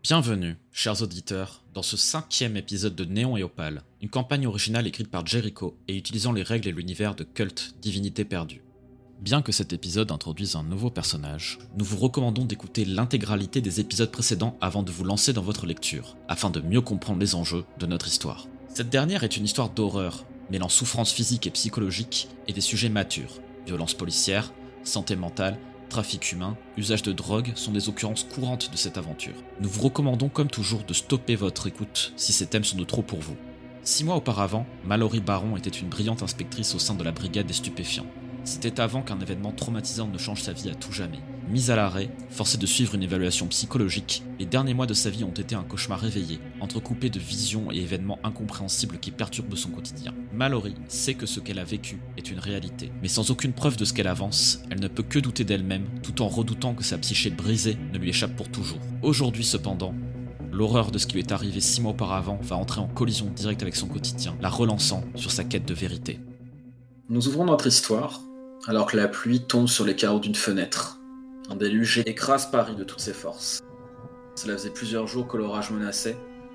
Bienvenue, chers auditeurs, dans ce 5e épisode de Néon et Opale, une campagne originale écrite par Jericho et utilisant les règles et l'univers de Cult, Divinité perdue. Bien que cet épisode introduise un nouveau personnage, nous vous recommandons d'écouter l'intégralité des épisodes précédents avant de vous lancer dans votre lecture, afin de mieux comprendre les enjeux de notre histoire. Cette dernière est une histoire d'horreur, mêlant souffrance physique et psychologique et des sujets matures. Violences policières, santé mentale, trafic humain, usage de drogue sont des occurrences courantes de cette aventure. Nous vous recommandons comme toujours de stopper votre écoute si ces thèmes sont de trop pour vous. 6 mois auparavant, Mallory Baron était une brillante inspectrice au sein de la brigade des stupéfiants. C'était avant qu'un événement traumatisant ne change sa vie à tout jamais. Mise à l'arrêt, forcée de suivre une évaluation psychologique, les derniers mois de sa vie ont été un cauchemar réveillé, entrecoupé de visions et événements incompréhensibles qui perturbent son quotidien. Mallory sait que ce qu'elle a vécu est une réalité, mais sans aucune preuve de ce qu'elle avance, elle ne peut que douter d'elle-même, tout en redoutant que sa psyché brisée ne lui échappe pour toujours. Aujourd'hui cependant, l'horreur de ce qui lui est arrivé 6 mois auparavant va entrer en collision directe avec son quotidien, la relançant sur sa quête de vérité. Nous ouvrons notre histoire alors que la pluie tombe sur les carreaux d'une fenêtre. Un déluge écrase Paris de toutes ses forces. Cela faisait plusieurs jours que l'orage menaçait,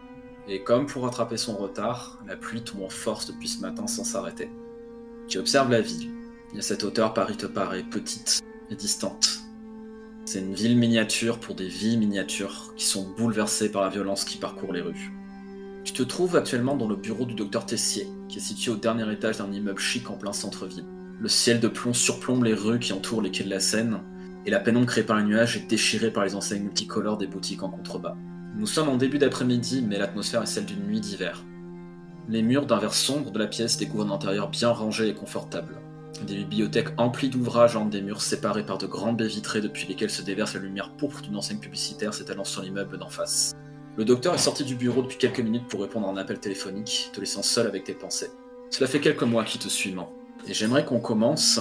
et comme pour rattraper son retard, la pluie tombe en force depuis ce matin sans s'arrêter. Tu observes la ville, et à cette hauteur Paris te paraît petite et distante. C'est une ville miniature pour des vies miniatures qui sont bouleversées par la violence qui parcourt les rues. Tu te trouves actuellement dans le bureau du docteur Tessier, qui est situé au dernier étage d'un immeuble chic en plein centre-ville. Le ciel de plomb surplombe les rues qui entourent les quais de la Seine, et la pénombre créée par les nuages est déchirée par les enseignes multicolores des boutiques en contrebas. Nous sommes en début d'après-midi, mais l'atmosphère est celle d'une nuit d'hiver. Les murs d'un vert sombre de la pièce découvrent un intérieur bien rangé et confortable. Des bibliothèques emplies d'ouvrages entre des murs séparés par de grandes baies vitrées depuis lesquelles se déverse la lumière pourpre d'une enseigne publicitaire s'étalant sur l'immeuble d'en face. Le docteur est sorti du bureau depuis quelques minutes pour répondre à un appel téléphonique, te laissant seul avec tes pensées. Cela fait quelques mois qu'il te suit, man. Et j'aimerais qu'on commence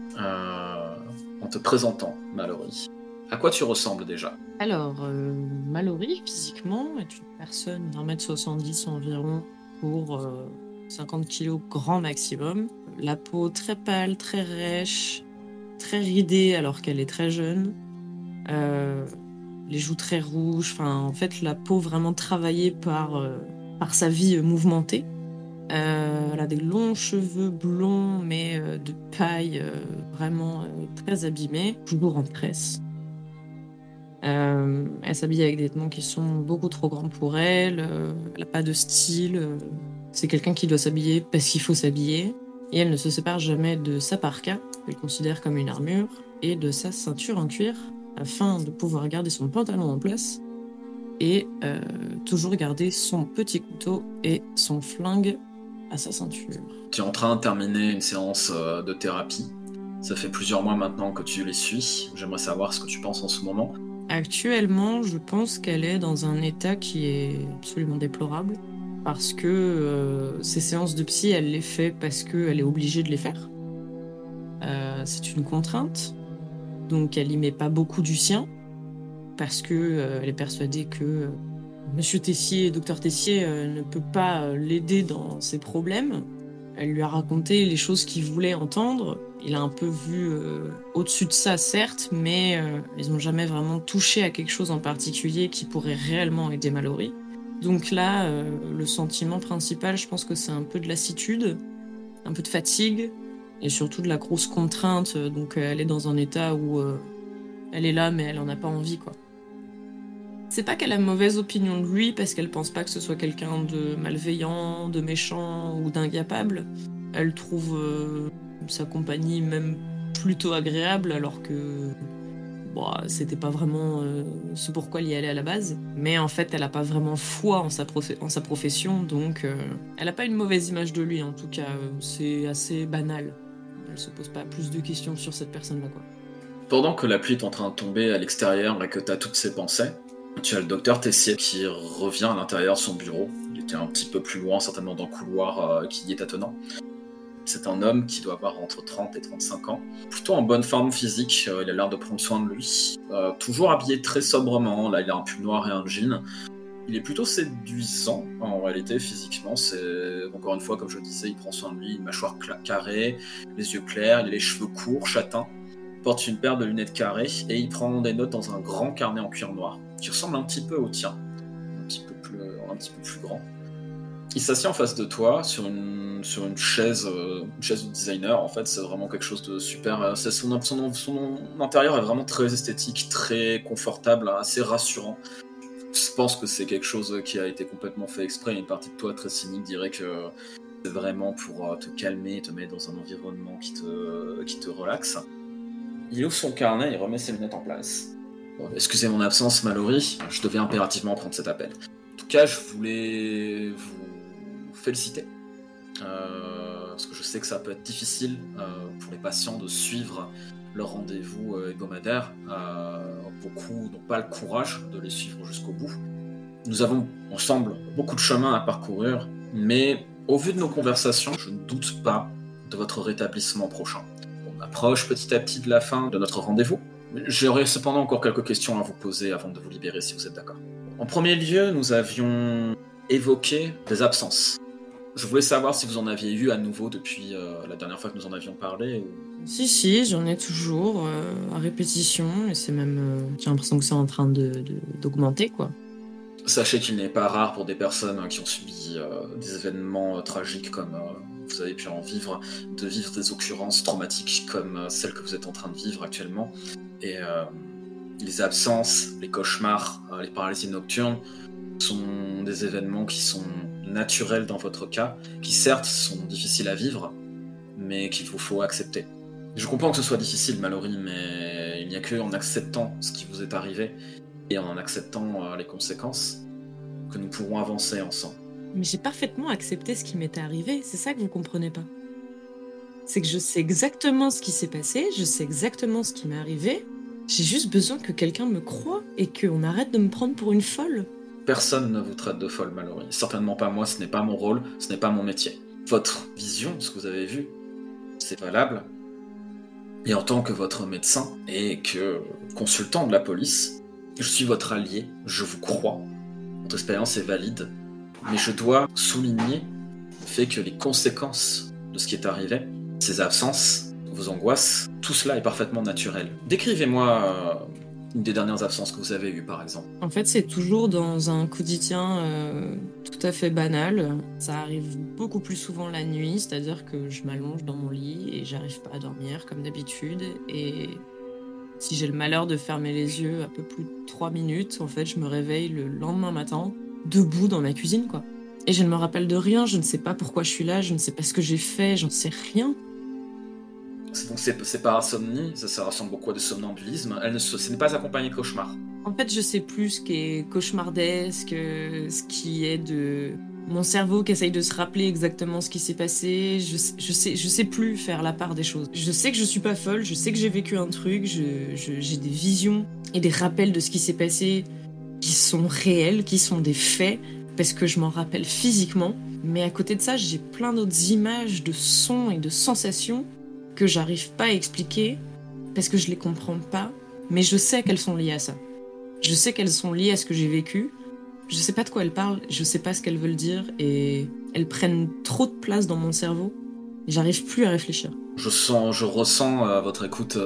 en te présentant, Mallory. À quoi tu ressembles déjà ? Alors, Mallory, physiquement, est une personne d'1m70 environ pour 50 kg grand maximum. La peau très pâle, très rêche, très ridée alors qu'elle est très jeune. Les joues très rouges, en fait la peau vraiment travaillée par sa vie mouvementée. Elle a des longs cheveux blonds mais de paille vraiment très abîmés, toujours en tresse. Elle s'habille avec des vêtements qui sont beaucoup trop grands pour elle, elle n'a pas de style, c'est quelqu'un qui doit s'habiller parce qu'il faut s'habiller, et elle ne se sépare jamais de sa parka, qu'elle considère comme une armure, et de sa ceinture en cuir, afin de pouvoir garder son pantalon en place, et toujours garder son petit couteau et son flingue à sa ceinture. Tu es en train de terminer une séance de thérapie. Ça fait plusieurs mois maintenant que tu les suis. J'aimerais savoir ce que tu penses en ce moment. Actuellement, je pense qu'elle est dans un état qui est absolument déplorable, parce que ces séances de psy, elle les fait parce qu'elle est obligée de les faire. C'est une contrainte, donc elle y met pas beaucoup du sien, parce que elle est persuadée que Monsieur Tessier, Docteur Tessier, ne peut pas l'aider dans ses problèmes. Elle lui a raconté les choses qu'il voulait entendre. Il a un peu vu au-dessus de ça, certes, mais ils n'ont jamais vraiment touché à quelque chose en particulier qui pourrait réellement aider Mallory. Donc là, le sentiment principal, je pense que c'est un peu de lassitude, un peu de fatigue, et surtout de la grosse contrainte. Donc elle est dans un état où elle est là, mais elle en a pas envie, quoi. C'est pas qu'elle a mauvaise opinion de lui parce qu'elle pense pas que ce soit quelqu'un de malveillant, de méchant ou d'incapable. Elle trouve sa compagnie même plutôt agréable alors que c'était pas vraiment ce pourquoi elle y allait à la base. Mais en fait, elle a pas vraiment foi en sa profession, donc elle a pas une mauvaise image de lui en tout cas. C'est assez banal. Elle se pose pas plus de questions sur cette personne-là, quoi. Pendant que la pluie est en train de tomber à l'extérieur et que tu as toutes ces pensées, tu as le docteur Tessier qui revient à l'intérieur de son bureau. Il était un petit peu plus loin, certainement dans le couloir qui y est attenant. C'est un homme qui doit avoir entre 30 et 35 ans. Plutôt en bonne forme physique, il a l'air de prendre soin de lui. Toujours habillé très sobrement, là il a un pull noir et un jean. Il est plutôt séduisant en réalité, physiquement. C'est, encore une fois, comme je le disais, il prend soin de lui, une mâchoire carrée, les yeux clairs, il a les cheveux courts, châtains. Il porte une paire de lunettes carrées et il prend des notes dans un grand carnet en cuir noir qui ressemble un petit peu au tien. un petit peu plus grand. Il s'assied en face de toi sur une chaise de designer. En fait, c'est vraiment quelque chose de super. Son intérieur est vraiment très esthétique, très confortable, assez rassurant. Je pense que c'est quelque chose qui a été complètement fait exprès. Une partie de toi très cynique dirait que c'est vraiment pour te calmer, te mettre dans un environnement qui te relaxe. Il ouvre son carnet et remet ses lunettes en place. Bon, excusez mon absence, Mallory, je devais impérativement prendre cet appel. En tout cas, je voulais vous féliciter. Parce que je sais que ça peut être difficile pour les patients de suivre leur rendez-vous hebdomadaire. Beaucoup n'ont pas le courage de les suivre jusqu'au bout. Nous avons ensemble beaucoup de chemin à parcourir, mais au vu de nos conversations, je ne doute pas de votre rétablissement prochain. On approche petit à petit de la fin de notre rendez-vous. J'aurais cependant encore quelques questions à vous poser avant de vous libérer si vous êtes d'accord. En premier lieu, nous avions évoqué des absences. Je voulais savoir si vous en aviez eu à nouveau depuis la dernière fois que nous en avions parlé. Ou... Si, j'en ai toujours à répétition, et c'est même... j'ai l'impression que c'est en train d'augmenter, quoi. Sachez qu'il n'est pas rare pour des personnes qui ont subi des événements tragiques comme vous avez pu en vivre, de vivre des occurrences traumatiques comme celles que vous êtes en train de vivre actuellement. Et les absences, les cauchemars, les paralysies nocturnes sont des événements qui sont naturels dans votre cas, qui certes sont difficiles à vivre, mais qu'il vous faut accepter. Je comprends que ce soit difficile, Mallory, mais il n'y a qu'en acceptant ce qui vous est arrivé et en acceptant les conséquences que nous pourrons avancer ensemble. Mais j'ai parfaitement accepté ce qui m'était arrivé, c'est ça que vous comprenez pas. C'est que je sais exactement ce qui s'est passé, je sais exactement ce qui m'est arrivé, j'ai juste besoin que quelqu'un me croie et qu'on arrête de me prendre pour une folle. Personne ne vous traite de folle, Mallory. Certainement pas moi, ce n'est pas mon rôle, ce n'est pas mon métier. Votre vision, ce que vous avez vu, c'est valable. Et en tant que votre médecin et que consultant de la police, je suis votre allié, je vous crois. Votre expérience est valide. Mais je dois souligner le fait que les conséquences de ce qui est arrivé, ces absences, vos angoisses, tout cela est parfaitement naturel. Décrivez-moi une des dernières absences que vous avez eues, par exemple. En fait, c'est toujours dans un quotidien tout à fait banal. Ça arrive beaucoup plus souvent la nuit, c'est-à-dire que je m'allonge dans mon lit et j'arrive pas à dormir comme d'habitude. Et si j'ai le malheur de fermer les yeux un peu plus de 3 minutes, en fait, je me réveille le lendemain matin, debout dans ma cuisine, quoi. Et je ne me rappelle de rien, je ne sais pas pourquoi je suis là, je ne sais pas ce que j'ai fait, j'en sais rien. Donc c'est pas insomnie, ça ressemble beaucoup à du somnambulisme. Ce n'est pas accompagné de cauchemars. En fait, je sais plus ce qui est cauchemardesque, ce qui est de mon cerveau qui essaye de se rappeler exactement ce qui s'est passé. Je sais plus faire la part des choses. Je sais que je suis pas folle, je sais que j'ai vécu un truc, j'ai des visions et des rappels de ce qui s'est passé qui sont réels, qui sont des faits, parce que je m'en rappelle physiquement. Mais à côté de ça, j'ai plein d'autres images de sons et de sensations que j'arrive pas à expliquer parce que je les comprends pas, mais je sais qu'elles sont liées à ça. Je sais qu'elles sont liées à ce que j'ai vécu. Je sais pas de quoi elles parlent, je sais pas ce qu'elles veulent dire et elles prennent trop de place dans mon cerveau. J'arrive plus à réfléchir. Je ressens à votre écoute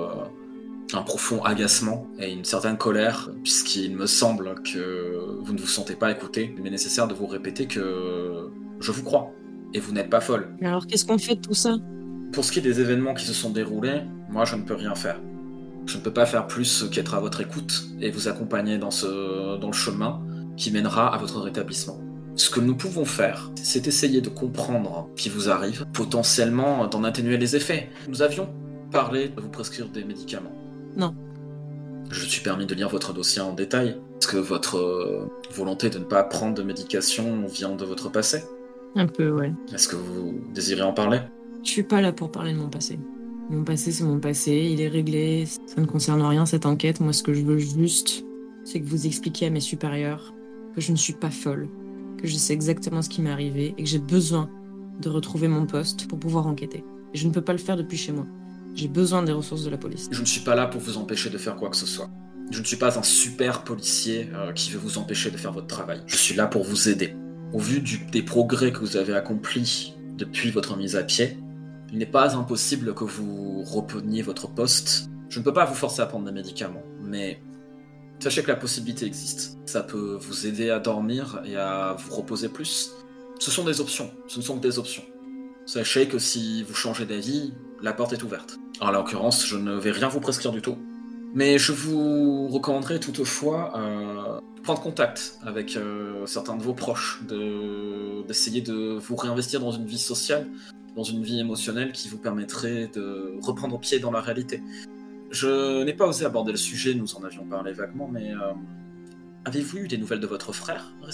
un profond agacement et une certaine colère, puisqu'il me semble que vous ne vous sentez pas écouté. Il est nécessaire de vous répéter que je vous crois et vous n'êtes pas folle. Mais alors qu'est-ce qu'on fait de tout ça ? Pour ce qui est des événements qui se sont déroulés, moi je ne peux rien faire. Je ne peux pas faire plus qu'être à votre écoute et vous accompagner dans le chemin qui mènera à votre rétablissement. Ce que nous pouvons faire, c'est essayer de comprendre ce qui vous arrive, potentiellement d'en atténuer les effets. Nous avions parlé de vous prescrire des médicaments. Non. Je me suis permis de lire votre dossier en détail. Est-ce que votre volonté de ne pas prendre de médication vient de votre passé ? Un peu, ouais. Est-ce que vous désirez en parler ? Je suis pas là pour parler de mon passé. Mon passé, c'est mon passé, il est réglé, ça ne concerne rien cette enquête. Moi, ce que je veux juste, c'est que vous expliquiez à mes supérieurs que je ne suis pas folle, que je sais exactement ce qui m'est arrivé et que j'ai besoin de retrouver mon poste pour pouvoir enquêter. Et je ne peux pas le faire depuis chez moi. J'ai besoin des ressources de la police. Je ne suis pas là pour vous empêcher de faire quoi que ce soit. Je ne suis pas un super policier qui veut vous empêcher de faire votre travail. Je suis là pour vous aider. Au vu des progrès que vous avez accomplis depuis votre mise à pied, il n'est pas impossible que vous repreniez votre poste. Je ne peux pas vous forcer à prendre des médicaments, mais Sachez que la possibilité existe. Ça peut vous aider à dormir et à vous reposer plus. Ce sont des options, ce ne sont que des options. Sachez que si vous changez d'avis, la porte est ouverte. En l'occurrence, je ne vais rien vous prescrire du tout. Mais je vous recommanderais toutefois de prendre contact avec certains de vos proches, d'essayer de vous réinvestir dans une vie sociale, dans une vie émotionnelle qui vous permettrait de reprendre pied dans la réalité. Je n'ai pas osé aborder le sujet, nous en avions parlé vaguement, mais avez-vous eu des nouvelles de votre frère récemment ?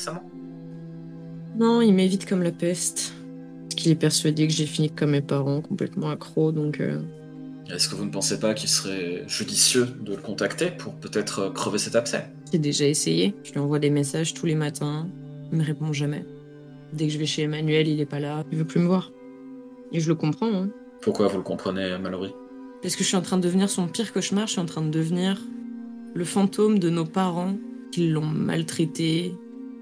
Non, il m'évite comme la peste. Parce qu'il est persuadé que j'ai fini comme mes parents, complètement accro, donc... Est-ce que vous ne pensez pas qu'il serait judicieux de le contacter pour peut-être crever cet abcès ? J'ai déjà essayé. Je lui envoie des messages tous les matins. Il me répond jamais. Dès que je vais chez Emmanuel, il est pas là. Il veut plus me voir. Et je le comprends, hein. Pourquoi vous le comprenez, Mallory ? Parce que je suis en train de devenir son pire cauchemar. Je suis en train de devenir le fantôme de nos parents qui l'ont maltraité,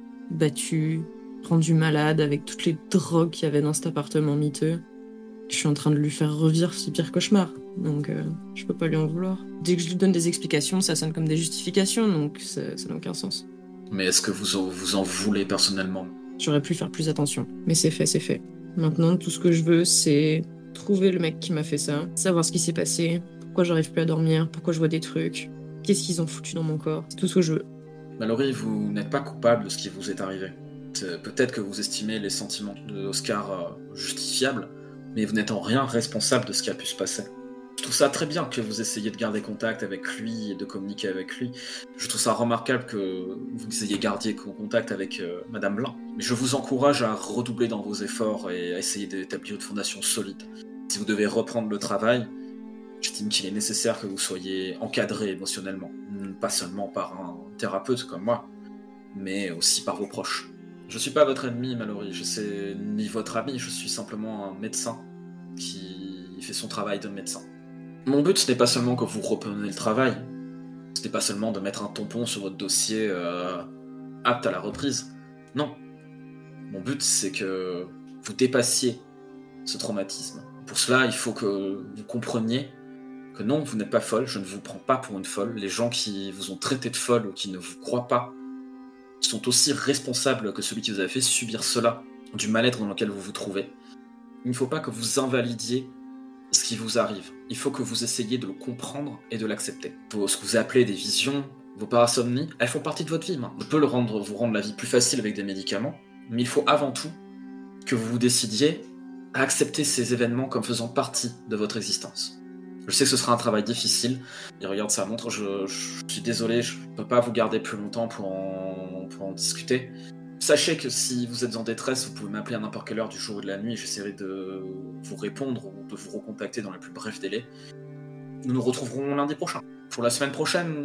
battu, rendu malade avec toutes les drogues qu'il y avait dans cet appartement miteux. Je suis en train de lui faire revivre ce pire cauchemar, donc je peux pas lui en vouloir. Dès que je lui donne des explications, ça sonne comme des justifications, donc ça n'a aucun sens. Mais est-ce que vous en voulez personnellement ? J'aurais pu faire plus attention, mais c'est fait, c'est fait. Maintenant, tout ce que je veux, c'est trouver le mec qui m'a fait ça, savoir ce qui s'est passé, pourquoi j'arrive plus à dormir, pourquoi je vois des trucs, qu'est-ce qu'ils ont foutu dans mon corps, c'est tout ce que je veux. Mallory, vous n'êtes pas coupable de ce qui vous est arrivé. Peut-être que vous estimez les sentiments de Oscar justifiables, mais vous n'êtes en rien responsable de ce qui a pu se passer. Je trouve ça très bien que vous essayiez de garder contact avec lui et de communiquer avec lui. Je trouve ça remarquable que vous ayez gardé contact avec Madame Blanc. Mais je vous encourage à redoubler dans vos efforts et à essayer d'établir une fondation solide. Si vous devez reprendre le travail, j'estime qu'il est nécessaire que vous soyez encadré émotionnellement. Pas seulement par un thérapeute comme moi, mais aussi par vos proches. Je suis pas votre ennemi, Mallory, je sais ni votre ami, je suis simplement un médecin qui fait son travail de médecin. Mon but, ce n'est pas seulement que vous repreniez le travail, ce n'est pas seulement de mettre un tampon sur votre dossier apte à la reprise. Non. Mon but, c'est que vous dépassiez ce traumatisme. Pour cela, il faut que vous compreniez que non, vous n'êtes pas folle, je ne vous prends pas pour une folle. Les gens qui vous ont traité de folle ou qui ne vous croient pas sont aussi responsables que celui qui vous a fait subir cela, du mal-être dans lequel vous vous trouvez. Il ne faut pas que vous invalidiez ce qui vous arrive. Il faut que vous essayiez de le comprendre et de l'accepter. Ce que vous appelez des visions, vos parasomnies, elles font partie de votre vie. Je peux vous rendre la vie plus facile avec des médicaments, mais il faut avant tout que vous vous décidiez à accepter ces événements comme faisant partie de votre existence. Je sais que ce sera un travail difficile, et regarde sa montre, je suis désolé, je ne peux pas vous garder plus longtemps pour en discuter. Sachez que si vous êtes en détresse, vous pouvez m'appeler à n'importe quelle heure du jour ou de la nuit, j'essaierai de vous répondre ou de vous recontacter dans les plus brefs délais. Nous nous retrouverons lundi prochain. Pour la semaine prochaine,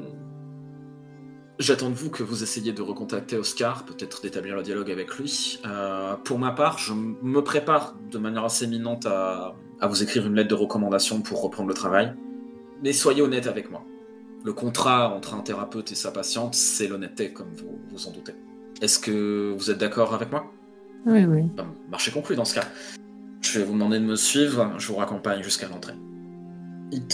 j'attends de vous que vous essayiez de recontacter Oscar, peut-être d'établir le dialogue avec lui. Pour ma part, je me prépare de manière assez imminente à vous écrire une lettre de recommandation pour reprendre le travail. Mais soyez honnête avec moi. Le contrat entre un thérapeute et sa patiente, c'est l'honnêteté, comme vous vous en doutez. Est-ce que vous êtes d'accord avec moi ? Oui, oui. Marché conclu dans ce cas. Je vais vous demander de me suivre, je vous raccompagne jusqu'à l'entrée. Il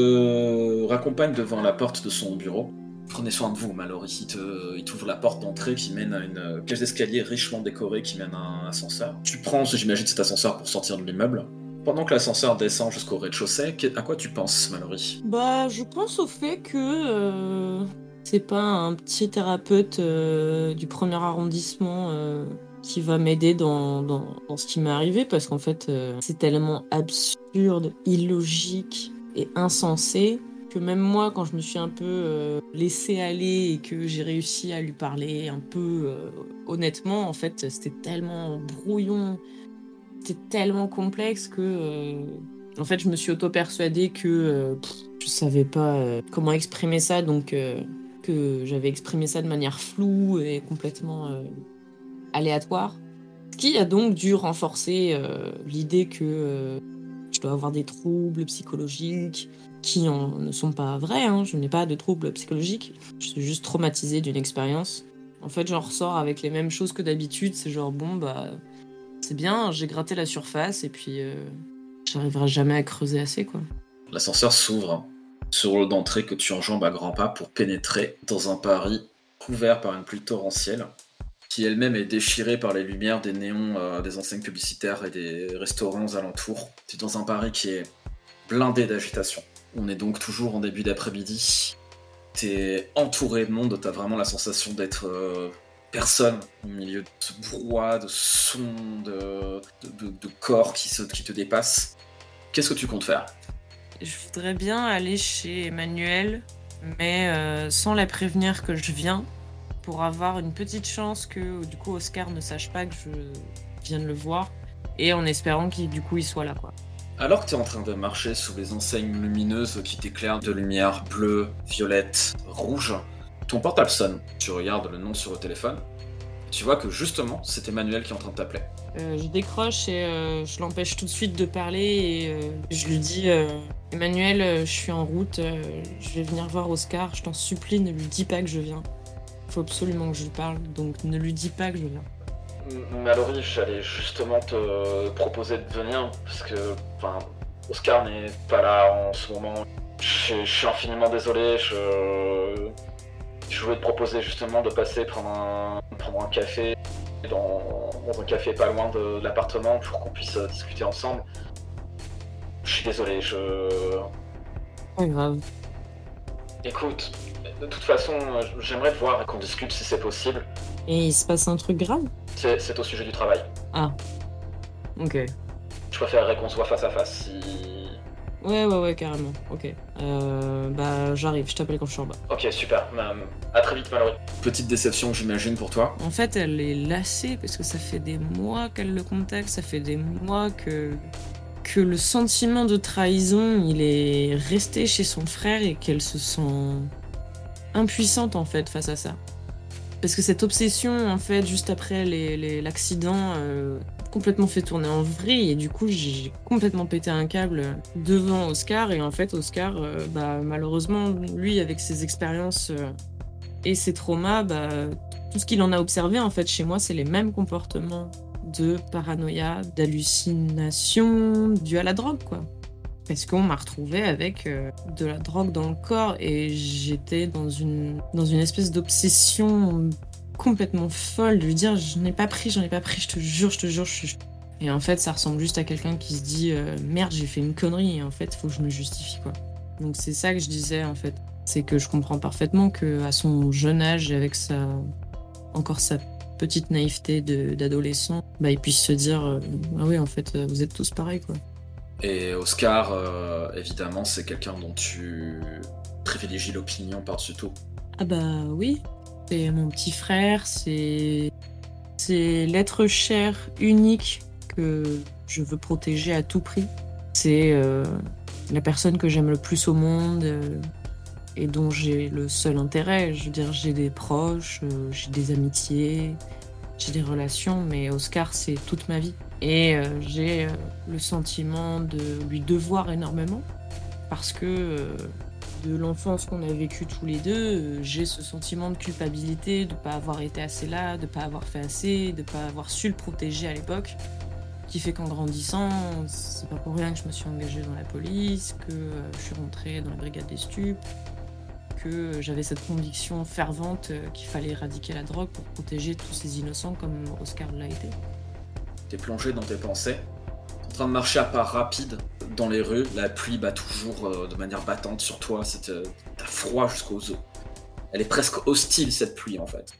te raccompagne devant la porte de son bureau. Prenez soin de vous, Mallory. Il t'ouvre la porte d'entrée qui mène à une cage d'escalier richement décorée qui mène à un ascenseur. Tu prends, j'imagine, cet ascenseur pour sortir de l'immeuble. Pendant que l'ascenseur descend jusqu'au rez-de-chaussée, à quoi tu penses, Mallory ? Je pense au fait que c'est pas un petit thérapeute du premier arrondissement qui va m'aider dans ce qui m'est arrivé, parce qu'en fait, c'est tellement absurde, illogique et insensé que même moi, quand je me suis un peu laissée aller et que j'ai réussi à lui parler un peu honnêtement, en fait, c'était tellement brouillon, c'était tellement complexe que en fait, je me suis auto-persuadée que je savais pas comment exprimer ça, donc que j'avais exprimé ça de manière floue et complètement aléatoire. Ce qui a donc dû renforcer l'idée que je dois avoir des troubles psychologiques qui ne sont pas vrais, hein. Je n'ai pas de troubles psychologiques, je suis juste traumatisée d'une expérience. En fait, j'en ressors avec les mêmes choses que d'habitude, c'est genre c'est bien, j'ai gratté la surface et puis j'arriverai jamais à creuser assez, quoi. L'ascenseur s'ouvre sur le d'entrée que tu enjambes à grands pas pour pénétrer dans un Paris couvert par une pluie torrentielle, qui elle-même est déchirée par les lumières des néons des enseignes publicitaires et des restaurants aux alentours. Tu es dans un Paris qui est blindé d'agitation. On est donc toujours en début d'après-midi. T'es entouré de monde, t'as vraiment la sensation d'être personne au milieu de ce brouhaha, de sons, de corps qui te dépassent. Qu'est-ce que tu comptes faire ? Je voudrais bien aller chez Emmanuel, mais sans la prévenir que je viens, pour avoir une petite chance que du coup Oscar ne sache pas que je viens de le voir, et en espérant qu'il soit là, quoi. Alors que tu es en train de marcher sous les enseignes lumineuses qui t'éclairent de lumière bleue, violette, rouge, ton portable sonne. Tu regardes le nom sur le téléphone, et tu vois que justement, c'est Emmanuel qui est en train de t'appeler. Je décroche et je l'empêche tout de suite de parler et je lui dis Emmanuel, je suis en route, je vais venir voir Oscar, je t'en supplie, ne lui dis pas que je viens. Faut absolument que je lui parle, donc ne lui dis pas que je viens. Mallory, j'allais justement te proposer de venir, parce que Oscar n'est pas là en ce moment. Je suis infiniment désolé, je voulais te proposer justement de passer prendre un café dans un café pas loin de l'appartement pour qu'on puisse discuter ensemble. Je suis désolé, Pas grave. Écoute, de toute façon, j'aimerais te voir et qu'on discute si c'est possible. Et il se passe un truc grave ? C'est au sujet du travail. Ah. Ok. Je préférerais qu'on soit face à face si... Ouais, carrément. Ok. J'arrive, je t'appelle quand je suis en bas. Ok, super. À très vite, Mallory. Petite déception, j'imagine, pour toi. En fait, elle est lassée parce que ça fait des mois qu'elle le contacte, ça fait des mois que le sentiment de trahison, il est resté chez son frère et qu'elle se sent impuissante, en fait, face à ça. Parce que cette obsession, en fait, juste après l'accident, complètement fait tourner en vrille, et du coup, j'ai complètement pété un câble devant Oscar, et en fait, Oscar, malheureusement, lui, avec ses expériences et ses traumas, tout ce qu'il en a observé, en fait, chez moi, c'est les mêmes comportements de paranoïa, d'hallucination dû à la drogue, quoi. Parce qu'on m'a retrouvée avec de la drogue dans le corps et j'étais dans une espèce d'obsession complètement folle de lui dire j'en ai pas pris, je te jure. Et en fait, ça ressemble juste à quelqu'un qui se dit merde, j'ai fait une connerie et en fait, faut que je me justifie, quoi. Donc c'est ça que je disais, en fait. C'est que je comprends parfaitement qu'à son jeune âge, avec sa petite naïveté d'adolescent, il puisse se dire ah oui, en fait, vous êtes tous pareils, quoi. Et Oscar, évidemment, c'est quelqu'un dont tu privilégies l'opinion par-dessus tout. Ah oui, c'est mon petit frère, c'est l'être cher unique que je veux protéger à tout prix. C'est la personne que j'aime le plus au monde et dont j'ai le seul intérêt. Je veux dire, j'ai des proches, j'ai des amitiés, j'ai des relations, mais Oscar, c'est toute ma vie. Et j'ai le sentiment de lui devoir énormément parce que de l'enfance qu'on a vécue tous les deux, j'ai ce sentiment de culpabilité de ne pas avoir été assez là, de ne pas avoir fait assez, de ne pas avoir su le protéger à l'époque, qui fait qu'en grandissant, c'est pas pour rien que je me suis engagée dans la police, que je suis rentrée dans la brigade des stupes, que j'avais cette conviction fervente qu'il fallait éradiquer la drogue pour protéger tous ces innocents comme Oscar l'a été. T'es plongé dans tes pensées, t'es en train de marcher à pas rapides dans les rues, la pluie bat toujours de manière battante sur toi, t'as froid jusqu'aux os. Elle est presque hostile, cette pluie, en fait.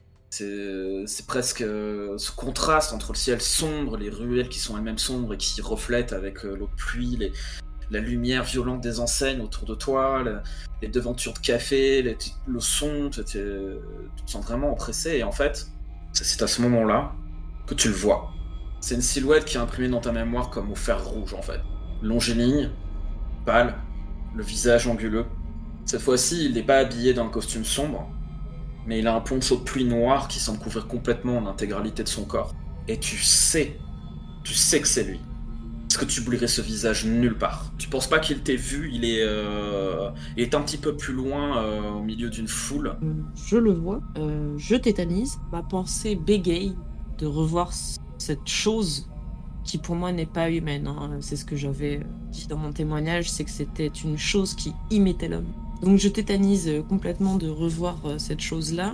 C'est presque ce contraste entre le ciel sombre, les ruelles qui sont elles-mêmes sombres et qui reflètent avec l'eau de pluie, la lumière violente des enseignes autour de toi, les devantures de café, le son, tu te sens vraiment oppressé, et en fait, c'est à ce moment-là que tu le vois. C'est une silhouette qui est imprimée dans ta mémoire comme au fer rouge, en fait. Longiligne, pâle, le visage anguleux. Cette fois-ci, il n'est pas habillé d'un costume sombre, mais il a un poncho de pluie noir qui semble couvrir complètement l'intégralité de son corps. Et tu sais que c'est lui. Parce que tu oublierais ce visage nulle part. Tu penses pas qu'il t'ait vu, il est un petit peu plus loin, au milieu d'une foule. Je le vois, je tétanise. Ma pensée bégaye de revoir cette chose qui pour moi n'est pas humaine. Hein. C'est ce que j'avais dit dans mon témoignage, c'est que c'était une chose qui imitait l'homme. Donc je tétanise complètement de revoir cette chose-là.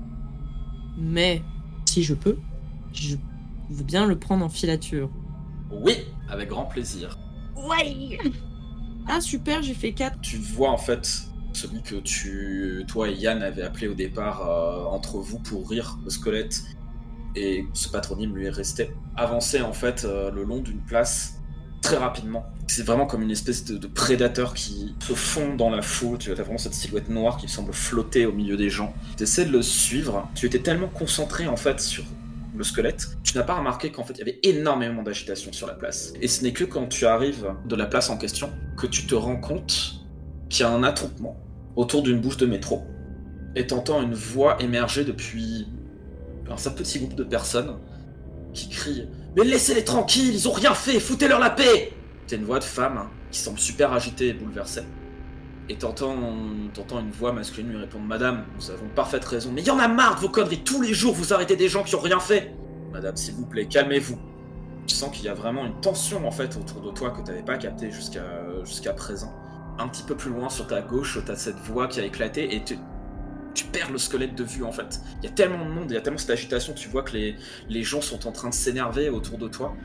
Mais si je peux, je veux bien le prendre en filature. Oui, avec grand plaisir. Ouais. Ah super, j'ai fait 4. Tu vois en fait celui que toi et Yann avez appelé au départ entre vous pour rire, le squelette, et ce patronyme lui est resté. Avancer en fait le long d'une place très rapidement. C'est vraiment comme une espèce de prédateur qui se fond dans la foule. Tu as vraiment cette silhouette noire qui semble flotter au milieu des gens. Tu essaies de le suivre. Tu étais tellement concentré en fait sur le squelette, tu n'as pas remarqué qu'en fait il y avait énormément d'agitation sur la place. Et ce n'est que quand tu arrives de la place en question que tu te rends compte qu'il y a un attroupement autour d'une bouche de métro. Et t'entends une voix émerger depuis un petit groupe de personnes qui crient « Mais laissez-les tranquilles, ils ont rien fait, foutez-leur la paix !» C'est une voix de femme qui semble super agitée et bouleversée. Et t'entends une voix masculine lui répondre « Madame, nous avons parfaite raison, mais il y en a marre de vos conneries, tous les jours vous arrêtez des gens qui ont rien fait !» « Madame, s'il vous plaît, calmez-vous. » Tu sens qu'il y a vraiment une tension en fait autour de toi que t'avais pas capté jusqu'à présent. Un petit peu plus loin sur ta gauche, t'as cette voix qui a éclaté et tu perds le squelette de vue en fait. Il y a tellement de monde, il y a tellement cette agitation, tu vois que les gens sont en train de s'énerver autour de toi.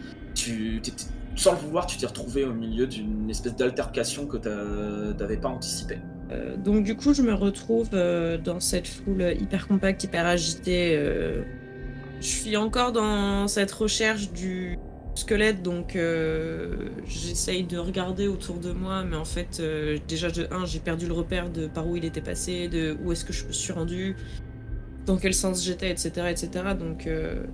Sans le vouloir, tu t'es retrouvé au milieu d'une espèce d'altercation que t'avais pas anticipée. Donc du coup, je me retrouve dans cette foule hyper compacte, hyper agitée. Je suis encore dans cette recherche du squelette, donc j'essaye de regarder autour de moi, mais en fait, déjà de 1, j'ai perdu le repère de par où il était passé, de où est-ce que je me suis rendu, dans quel sens j'étais, etc. etc. Donc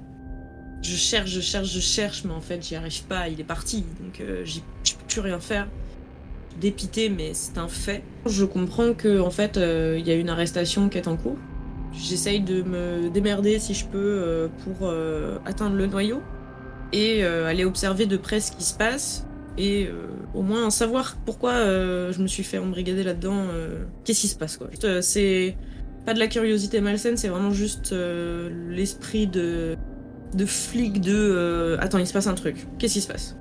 je cherche, mais en fait, j'y arrive pas, il est parti, donc je peux plus rien faire. Dépité, mais c'est un fait. Je comprends que en fait, y a une arrestation qui est en cours. J'essaye de me démerder si je peux pour atteindre le noyau et aller observer de près ce qui se passe et au moins savoir pourquoi je me suis fait embrigader là-dedans. Qu'est-ce qui se passe quoi. C'est pas de la curiosité malsaine, c'est vraiment juste l'esprit de flic de attends, il se passe un truc. Qu'est-ce qui se passe?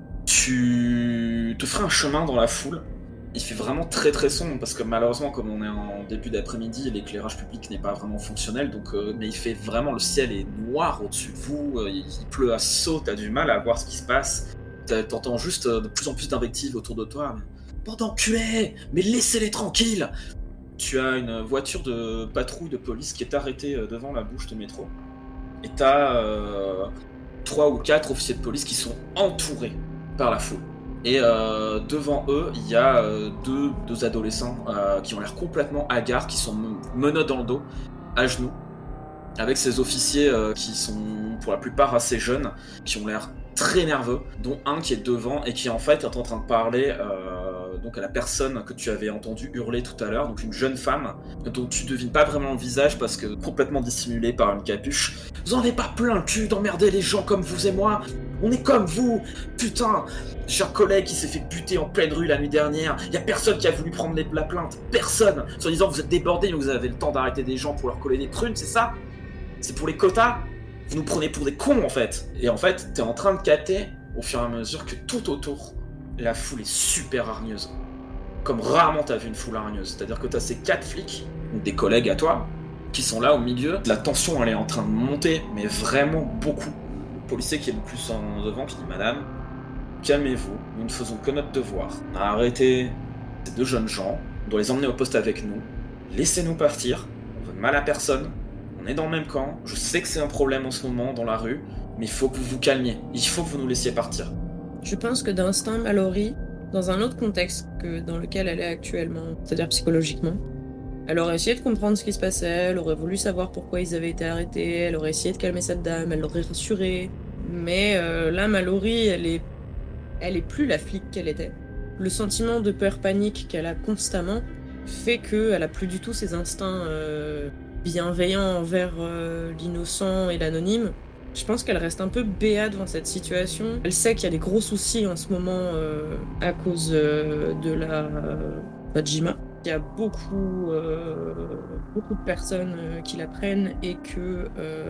Tu te feras un chemin dans la foule. Il fait vraiment très très sombre parce que malheureusement comme on est en début d'après-midi, l'éclairage public n'est pas vraiment fonctionnel, donc mais il fait vraiment, le ciel est noir au-dessus de vous, il pleut à seaux, t'as du mal à voir ce qui se passe, t'entends juste de plus en plus d'invectives autour de toi. Bande d'enculés, mais laissez-les tranquilles. Tu as une voiture de patrouille de police qui est arrêtée devant la bouche de métro et t'as 3 ou 4 officiers de police qui sont entourés par la foule. Et devant eux, il y a deux adolescents qui ont l'air complètement hagards, qui sont menottes dans le dos, à genoux, avec ces officiers qui sont pour la plupart assez jeunes, qui ont l'air très nerveux, dont un qui est devant et qui en fait est en train de parler donc à la personne que tu avais entendu hurler tout à l'heure, donc une jeune femme dont tu devines pas vraiment le visage parce que complètement dissimulée par une capuche. Vous en avez pas plein le cul d'emmerder les gens comme vous et moi? On est comme vous, putain. Cher collègue qui s'est fait buter en pleine rue la nuit dernière, y a personne qui a voulu prendre la plainte, personne, en disant vous êtes débordés mais vous avez le temps d'arrêter des gens pour leur coller des prunes, c'est ça? C'est pour les quotas? Vous nous prenez pour des cons en fait. Et en fait, t'es en train de capter au fur et à mesure que tout autour, la foule est super hargneuse. Comme rarement t'as vu une foule hargneuse. C'est-à-dire que t'as ces 4 flics, ou des collègues à toi, qui sont là au milieu. La tension elle est en train de monter, mais vraiment beaucoup. Le policier qui est le plus en devant qui dit madame, calmez-vous, nous ne faisons que notre devoir. On a arrêté ces 2 jeunes gens, on doit les emmener au poste avec nous. Laissez-nous partir, on veut de mal à personne. On est dans le même camp, je sais que c'est un problème en ce moment dans la rue, mais il faut que vous vous calmiez, il faut que vous nous laissiez partir. Je pense que d'instinct, Mallory, dans un autre contexte que dans lequel elle est actuellement, c'est-à-dire psychologiquement, elle aurait essayé de comprendre ce qui se passait, elle aurait voulu savoir pourquoi ils avaient été arrêtés, elle aurait essayé de calmer cette dame, elle l'aurait rassurée. Mais là, Mallory, elle est plus la flic qu'elle était. Le sentiment de peur-panique qu'elle a constamment fait qu'elle a plus du tout ses instincts bienveillants envers l'innocent et l'anonyme. Je pense qu'elle reste un peu béate devant cette situation. Elle sait qu'il y a des gros soucis en ce moment à cause de la Fajima. Il y a beaucoup de personnes qui la prennent et que